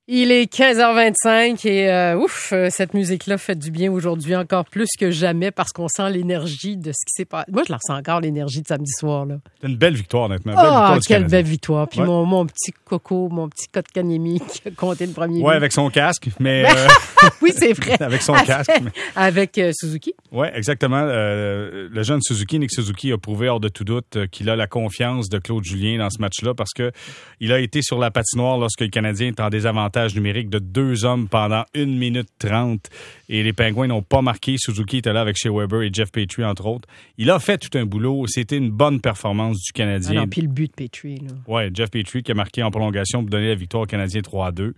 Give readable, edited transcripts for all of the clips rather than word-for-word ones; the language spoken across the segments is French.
Il est 15h25 et cette musique-là fait du bien aujourd'hui encore plus que jamais parce qu'on sent l'énergie de ce qui s'est passé. Moi, je la ressens encore, l'énergie de samedi soir. Là. C'est une belle victoire, honnêtement. Quelle belle victoire. Puis mon petit Coco, mon petit Kotkaniemi qui a compté le premier. Oui, avec son casque, mais... oui, c'est vrai. Avec son casque. Avec Suzuki. Oui, exactement. Le jeune Suzuki, Nick Suzuki, a prouvé hors de tout doute qu'il a la confiance de Claude Julien dans ce match-là parce que il a été sur la patinoire lorsque le Canadien est en désavantage numérique de 2 hommes pendant 1 minute 30 et les Pingouins n'ont pas marqué. Suzuki était là avec Shea Weber et Jeff Petrie, entre autres. Il a fait tout un boulot. C'était une bonne performance du Canadien. Puis le but de Petrie. Oui, Jeff Petrie qui a marqué en prolongation pour donner la victoire au Canadien 3-2.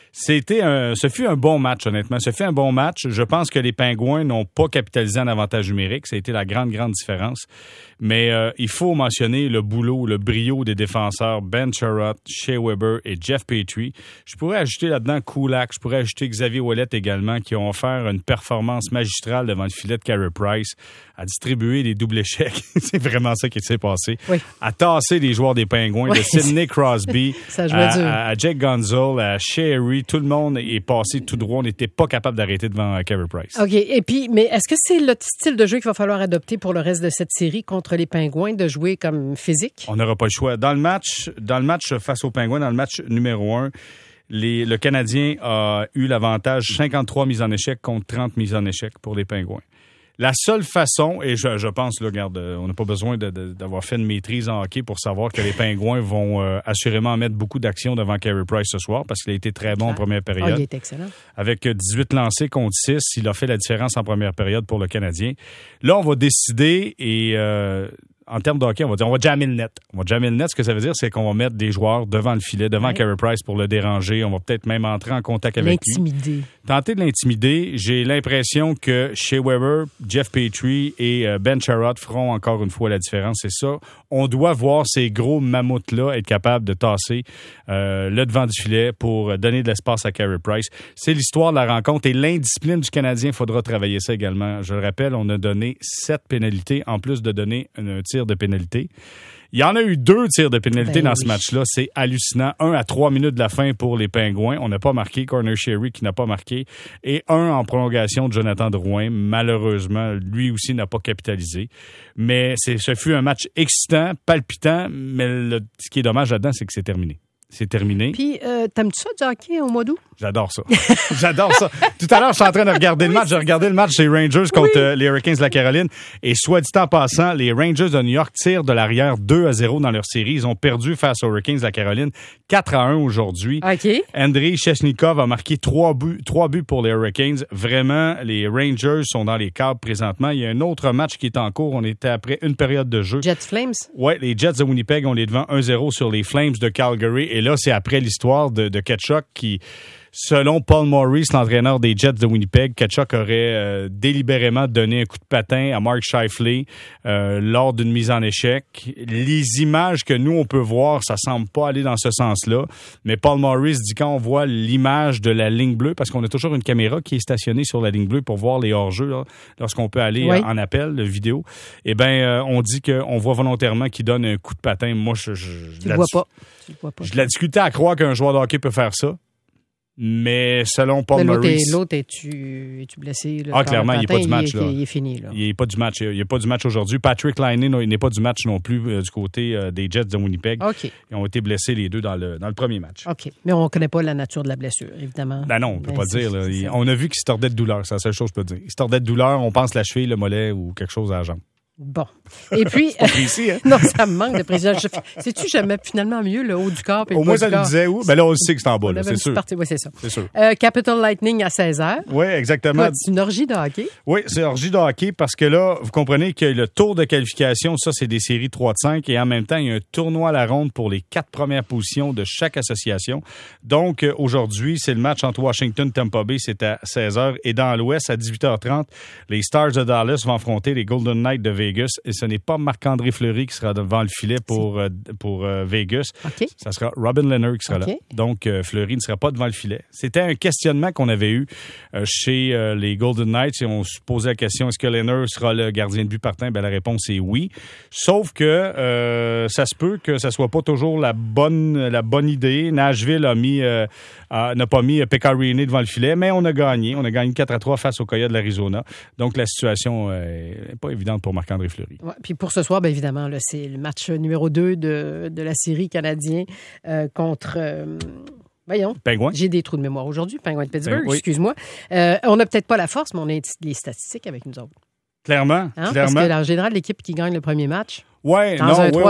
Ce fut un bon match, honnêtement. Ce fut un bon match. Je pense que les Pingouins n'ont pas capitalisé en avantage numérique. Ça a été la grande différence. Mais il faut mentionner le boulot, le brio des défenseurs Ben Chirot, Shea Weber et Jeff Petrie. Je pourrais ajouter là-dedans Kulak, je pourrais ajouter Xavier Ouellet également, qui ont offert une performance magistrale devant le filet de Carey Price, à distribuer des doubles échecs. C'est vraiment ça qui s'est passé. Oui. À tasser les joueurs des Pingouins, de Sidney Crosby à Jake Gonzalez, à Sherry. Tout le monde est passé tout droit. On n'était pas capable d'arrêter devant Carey Price. OK. Et puis, mais est-ce que c'est le style de jeu qu'il va falloir adopter pour le reste de cette série contre les Pingouins, de jouer comme physique? On n'aura pas le choix. Dans le match face aux Pingouins, dans le match numéro 1, le Canadien a eu l'avantage 53 mises en échec contre 30 mises en échec pour les Pingouins. La seule façon, et je pense, là, regarde, on n'a pas besoin d'avoir fait une maîtrise en hockey pour savoir que les Pingouins vont assurément mettre beaucoup d'action devant Carey Price ce soir parce qu'il a été très bon en première période. Il est excellent. Avec 18 lancés contre 6, il a fait la différence en première période pour le Canadien. Là, on va décider et... en termes de hockey, on va jammer le net. On va jammer le net. Ce que ça veut dire, c'est qu'on va mettre des joueurs devant le filet, devant Carey Price pour le déranger. On va peut-être même entrer en contact avec lui. L'intimider. Tenter de l'intimider. J'ai l'impression que Shea Weber, Jeff Petrie et Ben Chirot feront encore une fois la différence. C'est ça. On doit voir ces gros mammouths-là être capables de tasser le devant du filet pour donner de l'espace à Carey Price. C'est l'histoire de la rencontre et l'indiscipline du Canadien. Il faudra travailler ça également. Je le rappelle, on a donné 7 pénalités en plus de donner un tir de pénalité. Il y en a eu 2 tirs de pénalité dans ce match-là. C'est hallucinant. 1 à 3 minutes de la fin pour les Pingouins. On n'a pas marqué. Corner Sherry qui n'a pas marqué. Et 1 en prolongation de Jonathan Drouin. Malheureusement, lui aussi n'a pas capitalisé. Mais ce fut un match excitant, palpitant. Mais ce qui est dommage là-dedans, c'est que c'est terminé. C'est terminé. Puis, t'aimes-tu ça, du hockey au mois d'août? J'adore ça. J'adore ça. Tout à l'heure, je suis en train de regarder le match. J'ai regardé le match des Rangers contre les Hurricanes de la Caroline. Et soit dit en passant, les Rangers de New York tirent de l'arrière 2-0 dans leur série. Ils ont perdu face aux Hurricanes de la Caroline 4-1 aujourd'hui. OK. Andrei Sheshnikov a marqué 3 buts pour les Hurricanes. Vraiment, les Rangers sont dans les câbles présentement. Il y a un autre match qui est en cours. On était après une période de jeu. Jets Flames? Oui, les Jets de Winnipeg, on les devant 1-0 sur les Flames de Calgary. Et là, c'est après l'histoire de Tkachuk qui... Selon Paul Maurice, l'entraîneur des Jets de Winnipeg, Tkachuk aurait délibérément donné un coup de patin à Mark Scheifele lors d'une mise en échec. Les images que nous, on peut voir, ça semble pas aller dans ce sens-là. Mais Paul Maurice dit quand on voit l'image de la ligne bleue, parce qu'on a toujours une caméra qui est stationnée sur la ligne bleue pour voir les hors-jeux, là, lorsqu'on peut aller en appel, vidéo, eh bien, on dit qu'on voit volontairement qu'il donne un coup de patin. Moi, Tu le vois pas. Je l'ai discuté à croire qu'un joueur de hockey peut faire ça. Mais selon Paul Maurice... L'autre, es-tu blessé? Là, clairement, il n'est pas du match. Il est fini. Là. Il n'est pas du match. Il n'est pas du match aujourd'hui. Patrick Laine n'est pas du match non plus du côté des Jets de Winnipeg. OK. Ils ont été blessés les deux dans le premier match. OK. Mais on ne connaît pas la nature de la blessure, évidemment. Ben non, on ne peut pas dire. Là. On a vu qu'il se tordait de douleur. C'est la seule chose que je peux dire. Il se tordait de douleur. On pense la cheville, le mollet ou quelque chose à la jambe. Bon. Et puis... C'est pas précis, hein? Non, ça me manque de précision. Sais-tu jamais finalement mieux le haut du corps et le au moins, ça le disait où? Ben là, on sait que c'est en bas, là, c'est sûr. Oui, c'est ça. C'est sûr. Capital Lightning à 16h. Oui, exactement. Quoi, c'est une orgie de hockey? Oui, c'est orgie de hockey parce que là, vous comprenez que le tour de qualification, ça, c'est des séries 3 de 5 et en même temps, il y a un tournoi à la ronde pour les 4 premières positions de chaque association. Donc, aujourd'hui, c'est le match entre Washington et Tampa Bay, c'est à 16h. Et dans l'Ouest, à 18h30, les Stars de Dallas vont affronter les Golden Knights de Vegas. Vegas. Et ce n'est pas Marc-André Fleury qui sera devant le filet pour Vegas. OK. Ça sera Robin Lehner qui sera OK. là. Donc, Fleury ne sera pas devant le filet. C'était un questionnement qu'on avait eu chez les Golden Knights et on se posait la question, est-ce que Lehner sera le gardien de but partant? Ben, la réponse est oui. Sauf que ça se peut que ça soit pas toujours la bonne idée. Nashville n'a pas mis Pekka-Rinne devant le filet, mais on a gagné. On a gagné 4-3 face aux Coyotes de l'Arizona. Donc, la situation n'est pas évidente pour Marc-André Fleury. Ouais, puis pour ce soir, bien évidemment, là, c'est le match numéro 2 de la série canadien contre... voyons, Pingouin. J'ai des trous de mémoire aujourd'hui. Pingouin de Pittsburgh, Oui. excuse-moi. On n'a peut-être pas la force, mais on a les statistiques avec nous autres. Clairement. Hein? Parce que, en général, l'équipe qui gagne le premier match... Ouais, dans un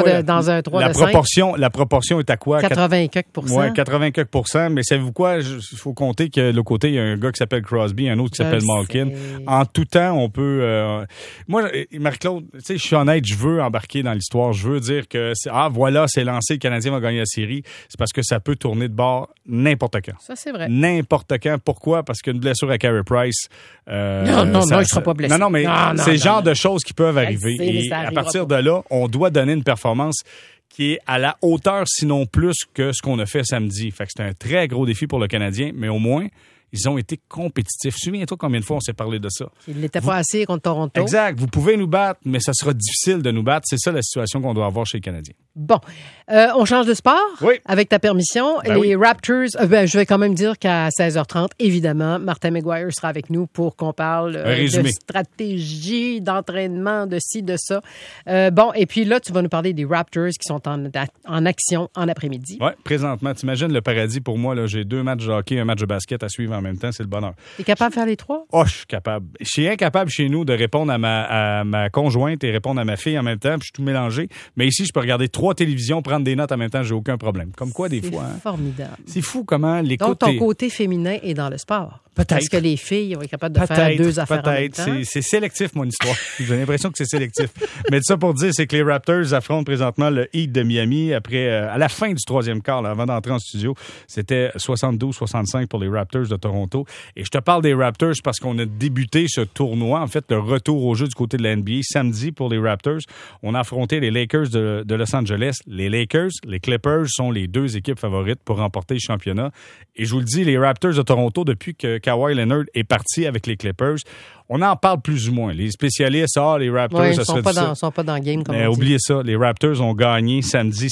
3 de 5. La proportion est à quoi? 80 quelques %. Oui, 80 quelques %. Mais savez-vous quoi? Il faut compter que de l'autre côté, il y a un gars qui s'appelle Crosby, un autre qui s'appelle Malkin. En tout temps, on peut... Moi, Marie-Claude, tu sais, je suis honnête, je veux embarquer dans l'histoire. Je veux dire que, voilà, c'est lancé, le Canadien va gagner la série. C'est parce que ça peut tourner de bord n'importe quand. Ça, c'est vrai. N'importe quand. Pourquoi? Parce qu'une blessure à Carey Price... non, il ne sera pas blessé. Non, mais c'est le genre de choses qui peuvent arriver. Et à partir de là, on doit donner une performance qui est à la hauteur, sinon plus, que ce qu'on a fait samedi. Fait que c'est un très gros défi pour le Canadien, mais au moins, ils ont été compétitifs. Souviens-toi combien de fois on s'est parlé de ça. Il n'était pas assez contre Toronto. Exact. Vous pouvez nous battre, mais ça sera difficile de nous battre. C'est ça la situation qu'on doit avoir chez les Canadiens. Bon. On change de sport? Oui. Avec ta permission. Ben les Raptors, je vais quand même dire qu'à 16h30, évidemment, Martin McGuire sera avec nous pour qu'on parle de stratégie, d'entraînement, de ci, de ça. Bon, et puis là, tu vas nous parler des Raptors qui sont en action en après-midi. Oui, présentement. T'imagines le paradis pour moi. Là, j'ai 2 matchs de hockey, un match de basket à suivre en même temps. C'est le bonheur. T'es capable de faire les 3? Oh, je suis capable. Je suis incapable chez nous de répondre à ma conjointe et répondre à ma fille en même temps. Puis je suis tout mélangé. Mais ici, je peux regarder 3 télévisions, prendre des notes en même temps. J'ai aucun problème. Comme quoi, des fois. C'est formidable. C'est fou comment l'écoute. Donc, ton côté féminin est dans le sport. Peut-être. Parce que les filles vont être capables de faire 2 affaires en même temps. C'est sélectif, mon histoire. J'ai l'impression que c'est sélectif. Mais ça pour dire, c'est que les Raptors affrontent présentement le Heat de Miami après, à la fin du 3e quart, là, avant d'entrer en studio. C'était 72-65 pour les Raptors de Toronto. Et je te parle des Raptors parce qu'on a débuté ce tournoi, en fait, le retour au jeu du côté de la NBA. Samedi, pour les Raptors, on a affronté les Lakers de Los Angeles. Les Lakers, les Clippers sont les 2 équipes favorites pour remporter le championnat. Et je vous le dis, les Raptors de Toronto, depuis que Kawhi Leonard est parti avec les Clippers, on en parle plus ou moins. Les spécialistes, les Raptors, oui, ça serait ils ne sont pas dans le game, comme on dit. Oubliez ça, les Raptors ont gagné samedi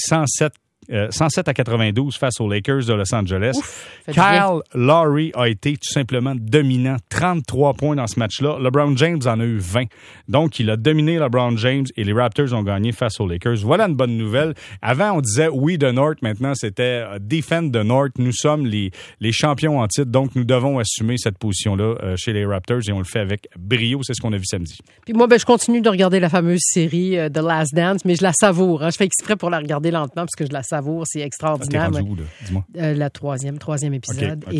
107 à 92 face aux Lakers de Los Angeles. Ouf, Kyle Lowry a été tout simplement dominant. 33 points dans ce match-là. LeBron James en a eu 20. Donc, il a dominé LeBron James et les Raptors ont gagné face aux Lakers. Voilà une bonne nouvelle. Avant, on disait oui de North. Maintenant, c'était defend the North. Nous sommes les champions en titre. Donc, nous devons assumer cette position-là chez les Raptors et on le fait avec brio. C'est ce qu'on a vu samedi. Puis moi, je continue de regarder la fameuse série The Last Dance, mais je la savoure. Hein. Je fais exprès pour la regarder lentement parce que je la savoure. C'est extraordinaire. T'es rendu où, là? Dis-moi. Le troisième épisode. Okay.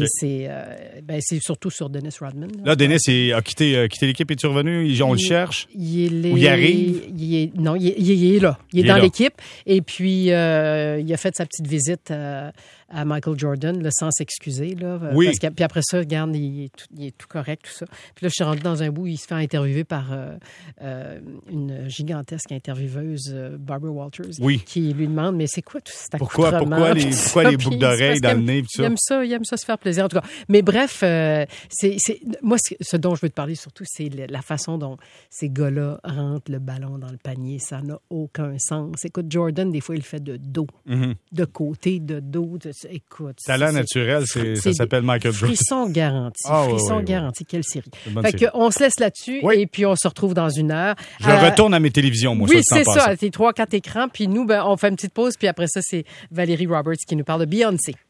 Et c'est surtout sur Dennis Rodman. Là, Dennis a quitté l'équipe. Es-tu revenu? On le cherche? Ou il arrive? Il est là. Il est dans l'équipe. Et puis, il a fait sa petite visite à Michael Jordan, là, sans s'excuser. Là, oui. Puis après ça, regarde, il est tout correct, tout ça. Puis là, je suis rendu dans un bout où il se fait interviewer par une gigantesque intervieweuse, Barbara Walters, qui lui demande, mais c'est quoi tout cet accoutrement? Pourquoi les boucles d'oreilles dans le nez? Il aime ça se faire plaisir, en tout cas. Mais bref, moi, ce dont je veux te parler surtout, c'est la façon dont ces gars-là rentrent le ballon dans le panier. Ça n'a aucun sens. Écoute, Jordan, des fois, il le fait de dos, de côté, de dos. Écoute, talent naturel, ça s'appelle Michael Jordan. Frisson garanti. Garanti. Quelle série. Fait qu'on se laisse là-dessus et puis on se retrouve dans 1 heure. Je retourne à mes télévisions, moi. Oui, c'est ça. Tes 3-4 écrans. Puis nous, on fait une petite pause. Puis après ça, c'est Valérie Roberts qui nous parle de Beyoncé.